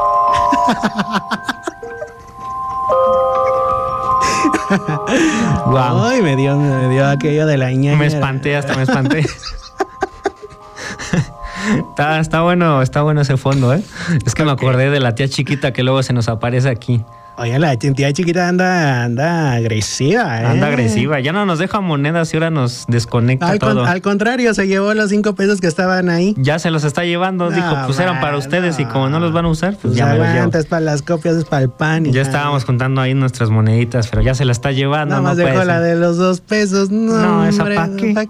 Wow. Ay, me dio, me dio aquello de la ñaña. Me espanté, hasta me espanté. Está, está bueno, está bueno ese fondo, ¿eh? Es que me acordé de la tía chiquita que luego se nos aparece aquí. Oye, la tía chiquita anda, anda agresiva, ¿eh? Anda agresiva. Ya no nos deja monedas y ahora nos desconecta al todo. Con, al contrario, se llevó los cinco pesos que estaban ahí. Ya se los está llevando. No, dijo, pues eran para ustedes no. Y como no los van a usar, pues, pues ya me los llevo. Es para las copias, es para el pan. Ya estábamos contando ahí nuestras moneditas, pero ya se la está llevando. Nada más no dejó la de los dos pesos. No, no esa ¿para qué? ¿Pa qué?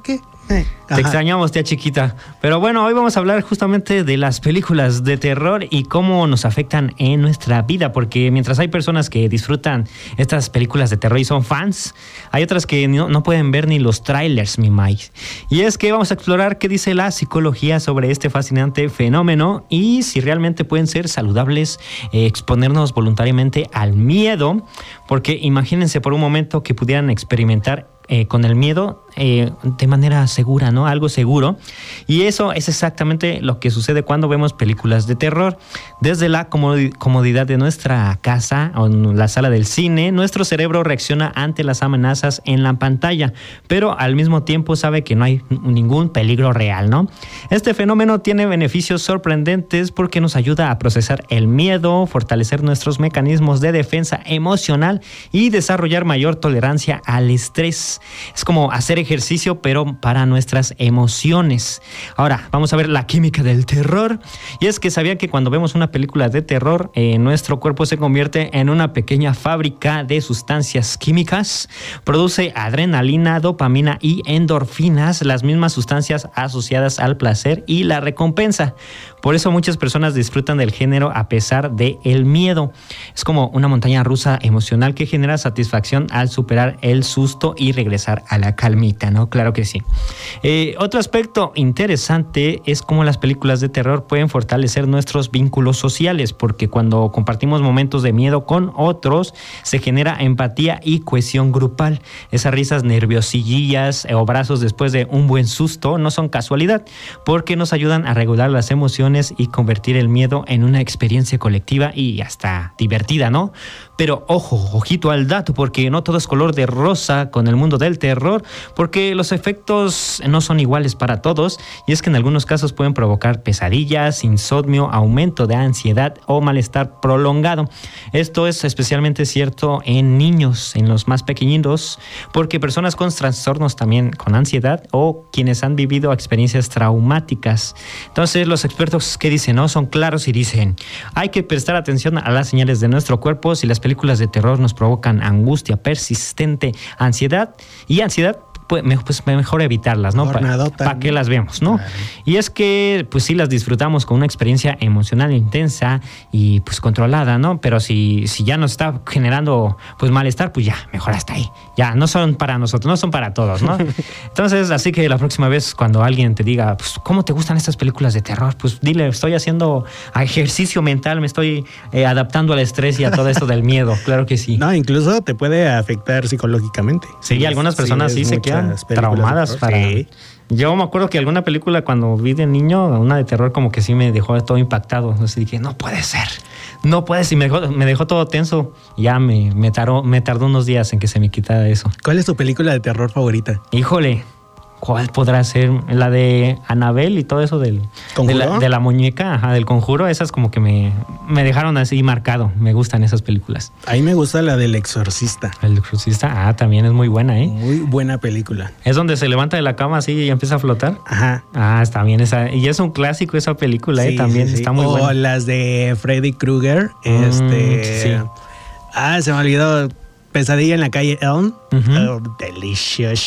Eh, Te extrañamos, tía chiquita. Pero bueno, hoy vamos a hablar justamente de las películas de terror y cómo nos afectan en nuestra vida, porque mientras hay personas que disfrutan estas películas de terror y son fans, hay otras que no, no pueden ver ni los trailers, mi Mike. Y es que vamos a explorar qué dice la psicología sobre este fascinante fenómeno y si realmente pueden ser saludables eh, exponernos voluntariamente al miedo, porque imagínense por un momento que pudieran experimentar Eh, con el miedo eh, de manera segura, ¿no? Algo seguro. Y eso es exactamente lo que sucede cuando vemos películas de terror. Desde la comodidad de nuestra casa o en la sala del cine, nuestro cerebro reacciona ante las amenazas en la pantalla, pero al mismo tiempo sabe que no hay ningún peligro real, ¿no? Este fenómeno tiene beneficios sorprendentes porque nos ayuda a procesar el miedo, fortalecer nuestros mecanismos de defensa emocional y desarrollar mayor tolerancia al estrés. Es como hacer ejercicio, pero para nuestras emociones. Ahora, vamos a ver la química del terror. Y es que sabían que cuando vemos una película de terror, eh, nuestro cuerpo se convierte en una pequeña fábrica de sustancias químicas. Produce adrenalina, dopamina y endorfinas, las mismas sustancias asociadas al placer y la recompensa. Por eso muchas personas disfrutan del género a pesar del miedo. Es como una montaña rusa emocional que genera satisfacción al superar el susto y regresar a la calmita, ¿no? Claro que sí. Eh, otro aspecto interesante es cómo las películas de terror pueden fortalecer nuestros vínculos sociales, porque cuando compartimos momentos de miedo con otros, se genera empatía y cohesión grupal. Esas risas nerviosillas o brazos después de un buen susto no son casualidad, porque nos ayudan a regular las emociones y convertir el miedo en una experiencia colectiva y hasta divertida, ¿no? Pero ojo, ojito al dato, porque no todo es color de rosa con el mundo del terror, porque los efectos no son iguales para todos, y es que en algunos casos pueden provocar pesadillas, insomnio, aumento de ansiedad o malestar prolongado. Esto es especialmente cierto en niños, en los más pequeñitos, porque personas con trastornos también con ansiedad o quienes han vivido experiencias traumáticas. Entonces los expertos que dicen, ¿no? Son claros y dicen, hay que prestar atención a las señales de nuestro cuerpo. Si las películas de terror nos provocan angustia persistente, ansiedad y ansiedad, pues mejor evitarlas, ¿no? ¿Para pa qué las vemos, no? Claro. Y es que, pues sí las disfrutamos con una experiencia emocional intensa y pues controlada, ¿no? Pero si, si ya nos está generando pues malestar, pues ya, mejor hasta ahí. Ya, no son para nosotros, no son para todos, ¿no? Entonces, así que la próxima vez cuando alguien te diga, pues, ¿cómo te gustan estas películas de terror? Pues dile, estoy haciendo ejercicio mental, me estoy eh, adaptando al estrés y a todo esto del miedo, claro que sí. No, incluso te puede afectar psicológicamente. Sí, sí, algunas personas sí, sí se quedan traumadas para... Sí. Yo me acuerdo que alguna película cuando vi de niño, una de terror, como que sí me dejó todo impactado. Entonces dije, no puede ser, no puede ser. Y me dejó, me dejó todo tenso. Ya me, me, tardó, me tardó unos días en que se me quitara eso. ¿Cuál es tu película de terror favorita? Híjole, ¿cuál podrá ser? La de Annabelle y todo eso del, de, la, de la muñeca, ajá, del Conjuro. Esas como que me, me dejaron así marcado. Me gustan esas películas. A mí me gusta la del Exorcista. El Exorcista, ah, también es muy buena, ¿eh? Muy buena película. Es donde se levanta de la cama así y empieza a flotar. Ajá. Ah, está bien esa. Y es un clásico esa película, sí, ¿eh? También sí, sí. Está muy o buena. O las de Freddy Krueger. Mm, este. Sí. Ah, se me olvidó. Pesadilla en la calle Elm. Uh-huh. Oh, delicious.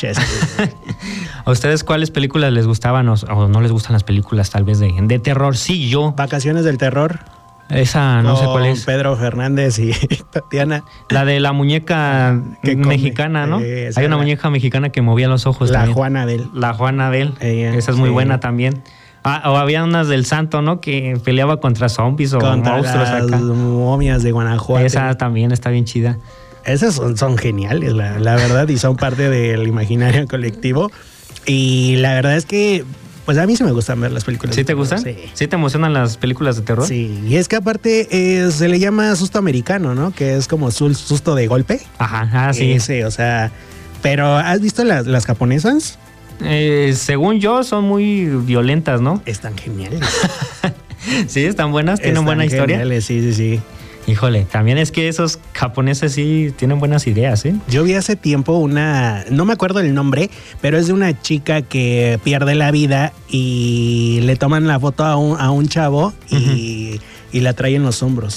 ¿A ustedes cuáles películas les gustaban o, o no les gustan las películas tal vez de, de terror? Sí, yo. Vacaciones del terror. Esa no Con sé cuál es. Pedro Fernández y Tatiana. La de la muñeca mexicana, ¿no? Eh, Hay una la... muñeca mexicana que movía los ojos. La también. Juanabel. La Juanabel. Ella, esa es muy sí. buena también. Ah, o había unas del Santo, ¿no? Que peleaba contra zombies o contra monstruos las acá. momias de Guanajuato. Esa también está bien chida. Esas son, son geniales, la, la verdad, y son parte del imaginario colectivo. Y la verdad es que, pues a mí sí me gustan ver las películas. ¿Sí te gustan? Sí. ¿Sí te emocionan las películas de terror? Sí, y es que aparte eh, se le llama susto americano, ¿no? Que es como susto de golpe. Ajá, ah, sí. Ese, o sea, pero ¿has visto las, las japonesas? Eh, según yo, son muy violentas, ¿no? Están geniales. Sí, están buenas, tienen están buena historia. Geniales, sí, sí, sí. Híjole, también es que esos japoneses sí tienen buenas ideas, ¿eh? Yo vi hace tiempo una, no me acuerdo el nombre, pero es de una chica que pierde la vida y le toman la foto a un, a un chavo y, uh-huh. y la trae en los hombros.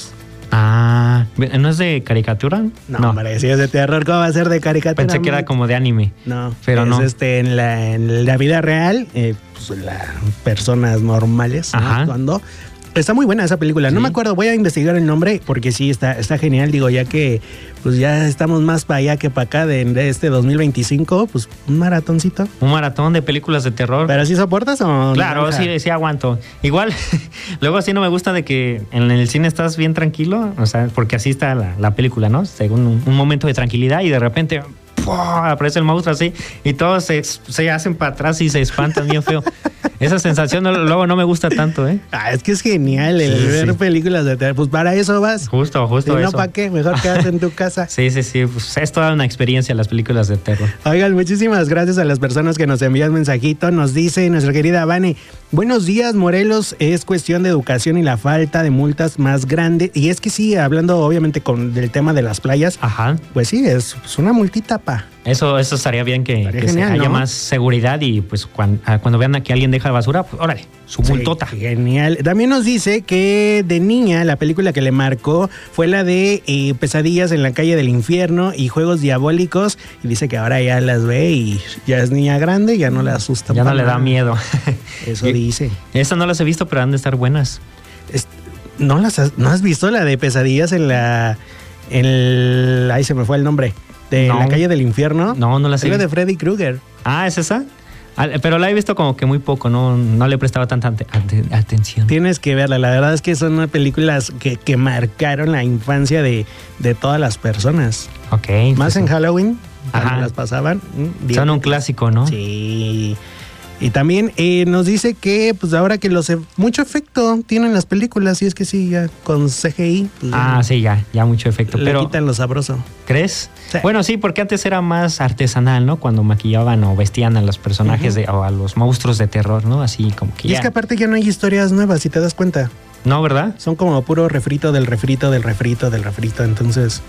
Ah, ¿no es de caricatura? No, no. hombre, si es de terror, ¿cómo va a ser de caricatura? Pensé que era como de anime. No, pero es no. Este, en, la, en la vida real, eh, pues las personas normales, ¿no? Actuando. Está muy buena esa película. No sí. me acuerdo, voy a investigar el nombre porque sí, está, está genial. Digo, ya que pues ya estamos más para allá que para acá de, de este dos mil veinticinco, pues un maratoncito. Un maratón de películas de terror. ¿Pero sí soportas o Claro, no? sí, sí aguanto. Igual, luego así no me gusta de que en el cine estás bien tranquilo, o sea, porque así está la, la película, ¿no? Según un, un momento de tranquilidad y de repente ¡pum! Aparece el monstruo así y todos se, se hacen para atrás y se espantan bien feo. Esa sensación no, luego no me gusta tanto, ¿eh? Ah, es que es genial el sí, ver sí. películas de terror. Pues para eso vas. Justo, justo si eso. no, ¿para qué? Mejor quédate en tu casa. Sí, sí, sí. Pues es toda una experiencia las películas de terror. Oigan, muchísimas gracias a las personas que nos envían mensajito. Nos dice nuestra querida Vane, buenos días, Morelos. Es cuestión de educación y la falta de multas más grande. Y es que sí, hablando obviamente con del tema de las playas. Ajá. Pues sí, es, es una multita, pa. Eso, eso estaría bien que, estaría que genial, se haya ¿no? más seguridad y pues cuando, cuando vean que alguien deja basura, pues órale, su multota. Sí, genial. También nos dice que de niña la película que le marcó fue la de eh, Pesadillas en la calle del infierno y Juegos Diabólicos, y dice que ahora ya las ve y ya es niña grande, ya no le asusta. Ya no le da miedo. Eso dice. Esas no las he visto, pero han de estar buenas. Es, ¿no, las has, ¿No has visto la de Pesadillas en la... En el, ahí se me fue el nombre. De no. la calle del infierno. No, no la sé. Es la de Freddy Krueger. Ah, ¿es esa? Pero la he visto como que muy poco, no, no le prestaba tanta atención. Tienes que verla, la verdad es que son películas que, que marcaron la infancia de, de todas las personas. Ok. Más en sí. Halloween, cuando las pasaban. Bien. Son un clásico, ¿no? Sí. Y también eh, nos dice que pues ahora que los mucho efecto tienen las películas, y es que sí, ya con C G I. Pues, ah, ya, sí, ya, ya mucho efecto. Le pero quitan lo sabroso. ¿Crees? Sí. Bueno, sí, porque antes era más artesanal, ¿no? Cuando maquillaban o vestían a los personajes uh-huh. de, o a los monstruos de terror, ¿no? Así como que Y ya. es que aparte ya no hay historias nuevas, si te das cuenta. No, ¿verdad? Son como puro refrito del refrito del refrito del refrito, entonces...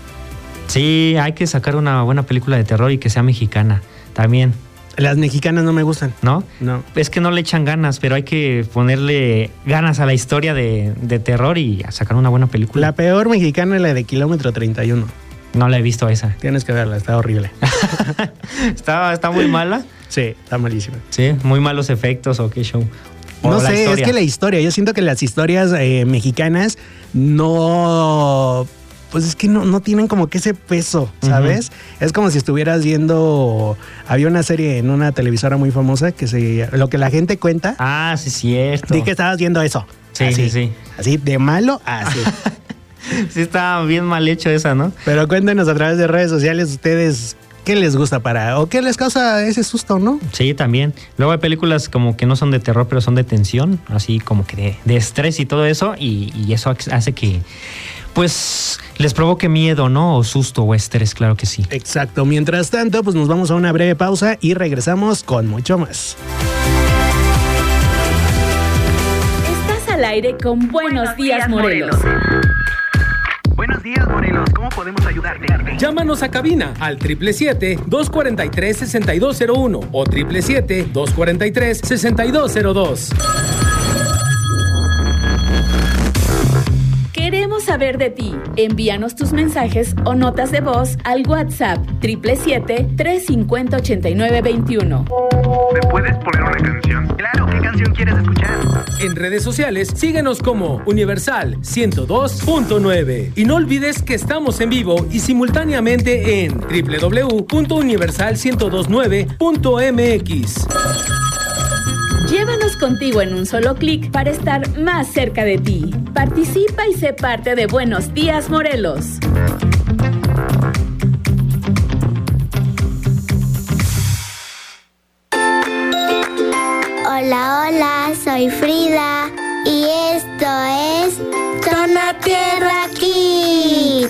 Sí, hay que sacar una buena película de terror y que sea mexicana también. Las mexicanas no me gustan. ¿No? No. Es que no le echan ganas, pero hay que ponerle ganas a la historia de, de terror y a sacar una buena película. La peor mexicana es la de Kilómetro treinta y uno. No la he visto esa. Tienes que verla, está horrible. ¿Está, ¿Está muy mala? Sí, está malísima. Sí, muy malos efectos o qué show. O no sé, historia. Es que la historia, yo siento que las historias eh, mexicanas no... Pues es que no, no tienen como que ese peso, ¿sabes? Uh-huh. Es como si estuvieras viendo... Había una serie en una televisora muy famosa que se... Lo que la gente cuenta. Ah, sí, cierto. Di que estabas viendo eso. Sí, así, sí, sí. Así, de malo a así. Sí, está bien mal hecho esa, ¿no? Pero cuéntenos a través de redes sociales ustedes... ¿Qué les gusta para... o qué les causa ese susto, no? Sí, también. Luego hay películas como que no son de terror, pero son de tensión. Así como que de, de estrés y todo eso. Y, y eso hace que... pues les provoque miedo, ¿no? O susto o estrés, claro que sí. Exacto. Mientras tanto, pues nos vamos a una breve pausa y regresamos con mucho más. Estás al aire con Buenos, Buenos Días, días Morelos. Morelos. Buenos días, Morelos. ¿Cómo podemos ayudarte? Llámanos a cabina al siete siete siete, dos cuatro tres, seis dos cero uno o siete siete siete, dos cuatro tres, seis dos cero dos. Queremos saber de ti. Envíanos tus mensajes o notas de voz al WhatsApp siete siete siete, tres cinco cero, ocho nueve dos uno. ¿Me puedes poner una canción? Claro, ¿qué canción quieres escuchar? En redes sociales, síguenos como Universal ciento dos punto nueve. Y no olvides que estamos en vivo y simultáneamente en doble u doble u doble u punto universal ciento veintinueve punto m x. Llévanos contigo en un solo clic para estar más cerca de ti. Participa y sé parte de Buenos Días, Morelos. Hola, hola, soy Frida y esto es Zona Tierra Kids.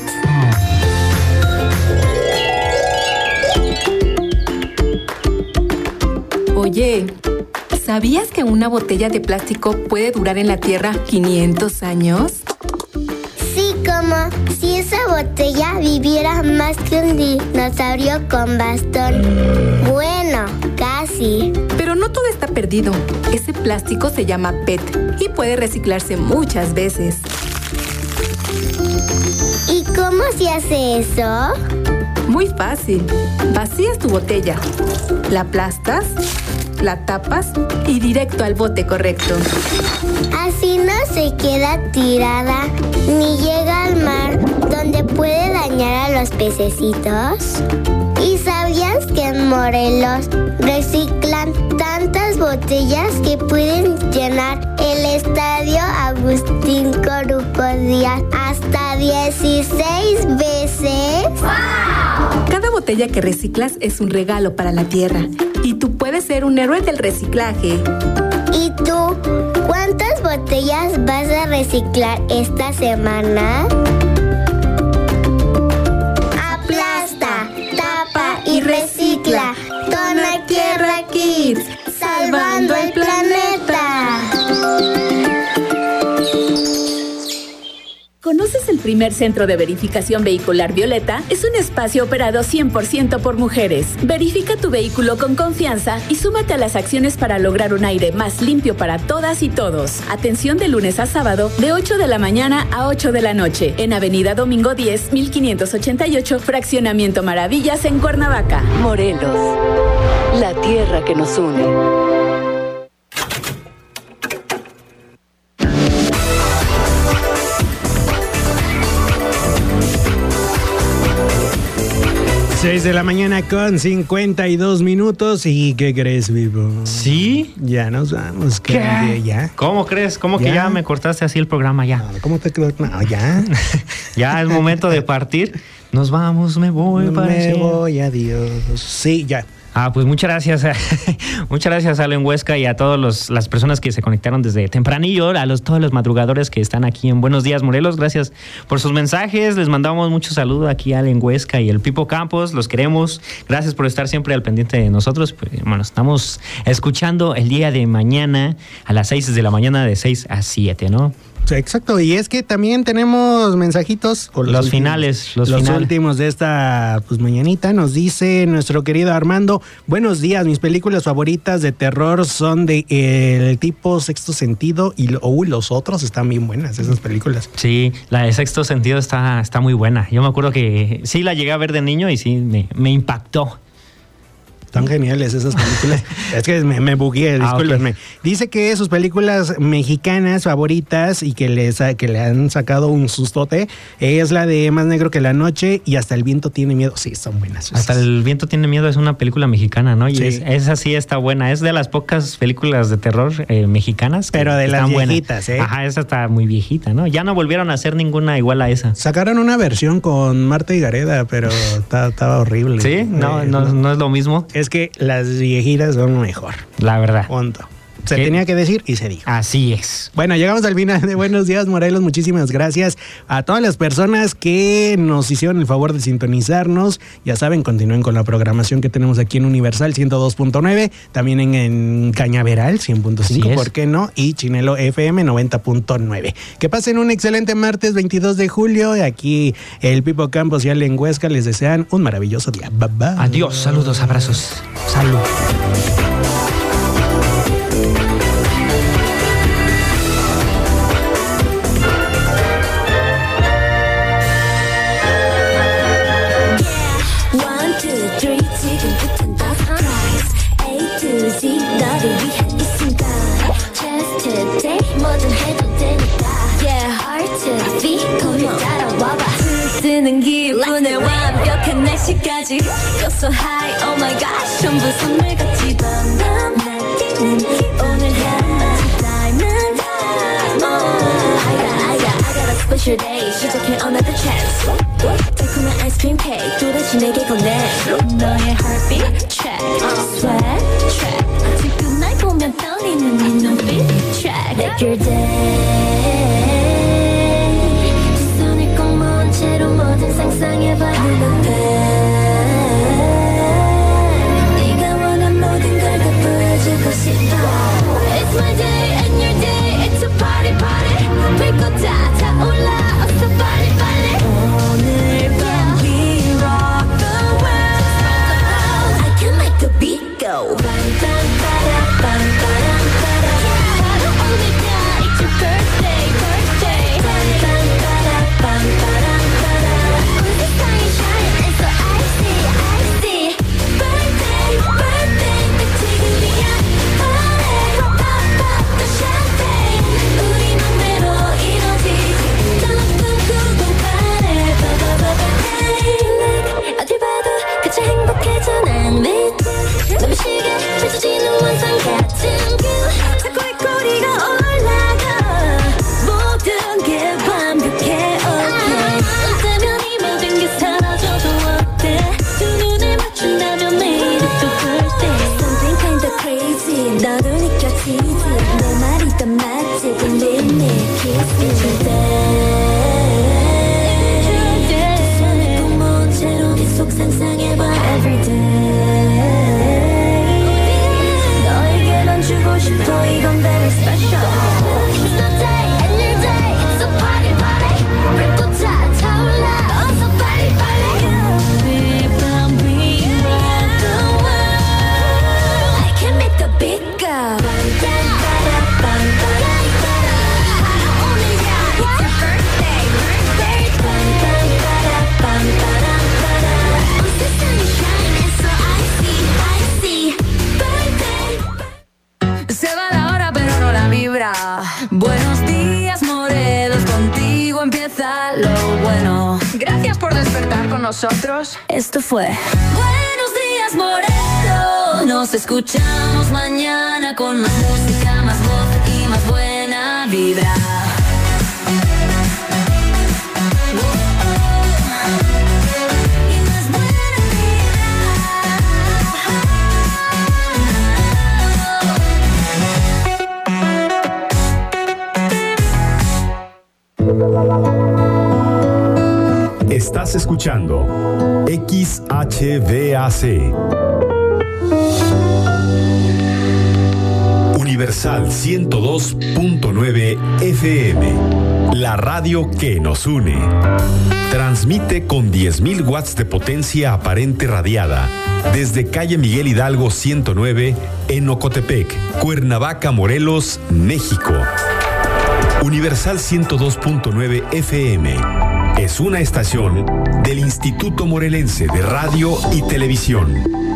Oye, ¿sabías que una botella de plástico puede durar en la Tierra quinientos años? Sí, como si esa botella viviera más que un dinosaurio con bastón. Bueno, casi. Pero no todo está perdido. Ese plástico se llama P E T y puede reciclarse muchas veces. se hace eso? Muy fácil. Vacías tu botella, la aplastas, la tapas y directo al bote correcto. Así no se queda tirada ni llega al mar donde puede dañar a los pececitos. ¿Y sabías que en Morelos reciclan tantas botellas que pueden llenar el estadio Agustín Corujo Díaz hasta dieciséis veces? ¡Wow! Cada botella que reciclas es un regalo para la tierra y tú puedes ser un héroe del reciclaje. ¿Y tú? ¿Cuántas botellas vas a reciclar esta semana? Aplasta, tapa y recicla. Dona Tierra Kids, salvando el planeta. ¿Conoces el primer centro de verificación vehicular Violeta? Es un espacio operado cien por ciento por mujeres. Verifica tu vehículo con confianza y súmate a las acciones para lograr un aire más limpio para todas y todos. Atención de lunes a sábado, de ocho de la mañana a ocho de la noche, en Avenida Domingo diez, mil quinientos ochenta y ocho, Fraccionamiento Maravillas, en Cuernavaca. Morelos, la tierra que nos une. seis de la mañana con cincuenta y dos minutos. ¿Y qué crees, Vivo? ¿Sí? Ya nos vamos. ¿Qué? Ya. ¿Cómo crees? ¿Cómo ¿Ya? que ya me cortaste así el programa ya? No, ¿cómo te quedó? No, ya. Ya es momento de partir. Nos vamos, me voy. No para me siempre. voy, adiós. Sí, ya. Ah, pues muchas gracias. Muchas gracias a Allen Huesca y a todas las personas que se conectaron desde tempranillo, a los, todos los madrugadores que están aquí en Buenos Días, Morelos. Gracias por sus mensajes. Les mandamos mucho saludo aquí a Allen Huesca y el Pipo Campos. Los queremos. Gracias por estar siempre al pendiente de nosotros. Pues, bueno, estamos escuchando el día de mañana a las seis de la mañana, de seis a siete, ¿no? Exacto, y es que también tenemos mensajitos. Los, los últimos, finales, los, los finales. últimos de esta pues mañanita. Nos dice nuestro querido Armando: buenos días, mis películas favoritas de terror son de el tipo Sexto Sentido y uh, los otros están bien buenas esas películas. Sí, la de Sexto Sentido está, está muy buena. Yo me acuerdo que sí la llegué a ver de niño y sí me, me impactó. Tan geniales esas películas. Es que me, me bugué, discúlpenme. Ah, okay. Dice que sus películas mexicanas favoritas y que, les, que le han sacado un sustote es la de Más Negro que la Noche y Hasta el Viento Tiene Miedo. Sí, son buenas. Hasta el Viento Tiene Miedo es una película mexicana, ¿no? Y sí. es, esa sí está buena. Es de las pocas películas de terror eh, mexicanas. Que Pero de están las viejitas, buenas. ¿eh? Ajá, esa está muy viejita, ¿no? Ya no volvieron a hacer ninguna igual a esa. Sacaron una versión con Marta y Gareda, pero estaba horrible. ¿Sí? No, eh, no, no, no es lo mismo. Es que las viejitas son mejor. La verdad. Punto. Se ¿Qué? tenía que decir y se dijo. Así es. Bueno, llegamos al final de Buenos Días, Morelos. Muchísimas gracias a todas las personas que nos hicieron el favor de sintonizarnos. Ya saben, continúen con la programación que tenemos aquí en Universal ciento dos punto nueve, también en, en Cañaveral cien punto cinco, ¿por qué no? Y Chinelo F M noventa punto nueve. Que pasen un excelente martes veintidós de julio. Aquí el Pipo Campos y Allen Huesca les desean un maravilloso día. Bye bye. Adiós, saludos, abrazos. Salud. 드는 기분에 완벽한 날씨까지 You're so high, oh my gosh 전부 선물같이 밤밤 날뛰는 오늘 하루만 Diamond I got, I got, I got a special day 시작해 another chance 달콤한 아이스크림 케이크 또다시 내게 건네 너의 heartbeat check sweat check 지금 날 보면 떨리는 네 눈빛 check Make your day 채로 뭐든 상상해봐 눈앞에 네가 원한 모든 걸 다 보여주고 싶어 It's my day and your day It's a party party 불꽃 다 타올라 어서 빨리 빨리 오늘 밤 We rock the world I can make the beat go 빰빰빠라 빰빠람 빠라 바로 오늘 날 It's your birthday nosotros. Esto fue Buenos Días, Morelos. Nos escuchamos mañana con más música, más voz y más buena vibra. Estás escuchando X H V A C Universal ciento dos punto nueve F M, la radio que nos une. Transmite con diez mil watts de potencia aparente radiada desde calle Miguel Hidalgo ciento nueve en Ocotepec, Cuernavaca, Morelos, México. Universal ciento dos punto nueve F M es una estación del Instituto Morelense de Radio y Televisión.